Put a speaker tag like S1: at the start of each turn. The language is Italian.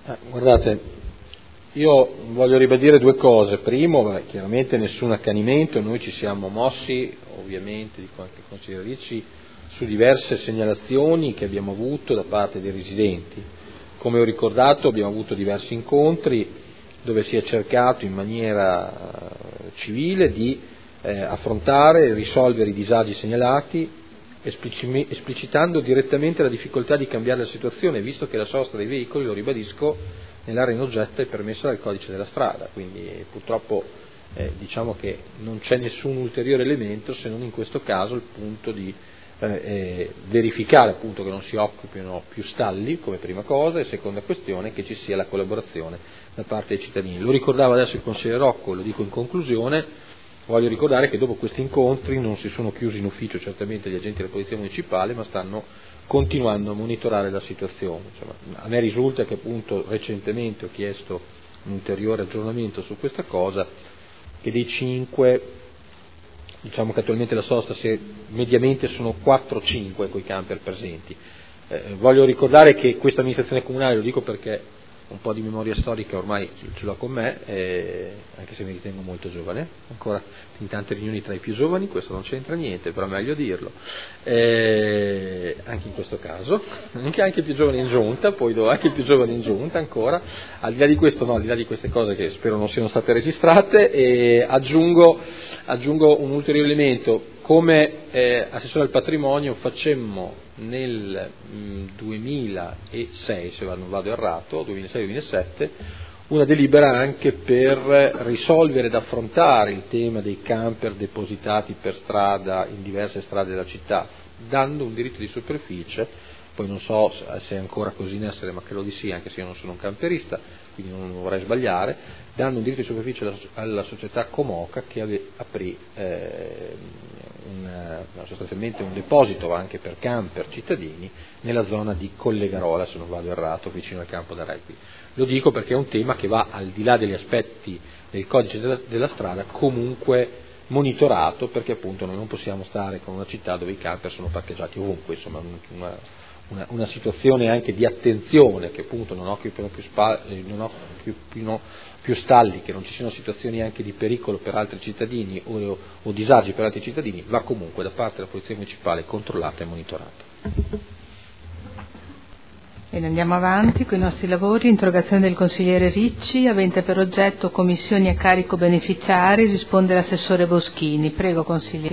S1: Guardate, io voglio ribadire due cose. Primo, chiaramente nessun accanimento, noi ci siamo mossi, ovviamente, dico anche il consigliere Ricci, su diverse segnalazioni che abbiamo avuto da parte dei residenti. Come ho ricordato, abbiamo avuto diversi incontri dove si è cercato in maniera civile di affrontare e risolvere i disagi segnalati, esplicitando direttamente la difficoltà di cambiare la situazione, visto che la sosta dei veicoli, lo ribadisco, nell'area in oggetto è permessa dal codice della strada, quindi purtroppo diciamo che non c'è nessun ulteriore elemento se non in questo caso il punto di verificare appunto che non si occupino più stalli come prima cosa, e seconda questione che ci sia la collaborazione da parte dei cittadini. Lo ricordava adesso il consigliere Rocco, lo dico in conclusione. Voglio ricordare che dopo questi incontri non si sono chiusi in ufficio certamente gli agenti della Polizia Municipale, ma stanno continuando a monitorare la situazione. Insomma, a me risulta che appunto recentemente ho chiesto un ulteriore aggiornamento su questa cosa, che dei 5, diciamo che attualmente la sosta mediamente sono 4-5 con i camper presenti. Voglio ricordare che questa amministrazione comunale, lo dico perché un po' di memoria storica ormai ce l'ho con me, anche se mi ritengo molto giovane, ancora in tante riunioni tra i più giovani, questo non c'entra niente, però è meglio dirlo, anche in questo caso, anche i più giovani in giunta, poi do anche i più giovani in giunta ancora, al di là di questo, no, al di là di queste cose che spero non siano state registrate, aggiungo un ulteriore elemento. Come assessore al patrimonio facemmo nel 2006, se non vado errato, 2006-2007, una delibera anche per risolvere ed affrontare il tema dei camper depositati per strada in diverse strade della città, dando un diritto di superficie, poi non so se è ancora così in essere, ma credo di sì, anche se io non sono un camperista, quindi non vorrei sbagliare, dando un diritto di superficie alla società Comoca che aprì sostanzialmente un deposito anche per camper cittadini nella zona di Collegarola, se non vado errato, vicino al campo da rugby. Lo dico perché è un tema che va al di là degli aspetti del codice della strada comunque monitorato, perché appunto noi non possiamo stare con una città dove i camper sono parcheggiati ovunque, insomma una situazione anche di attenzione che appunto non occupino più stalli, che non ci siano situazioni anche di pericolo per altri cittadini o disagi per altri cittadini, va comunque da parte della Polizia Municipale controllata e monitorata.
S2: Bene, andiamo avanti con i nostri lavori. Interrogazione del consigliere Ricci, avente per oggetto commissioni a carico beneficiari, risponde l'assessore Boschini. Prego, consigliere.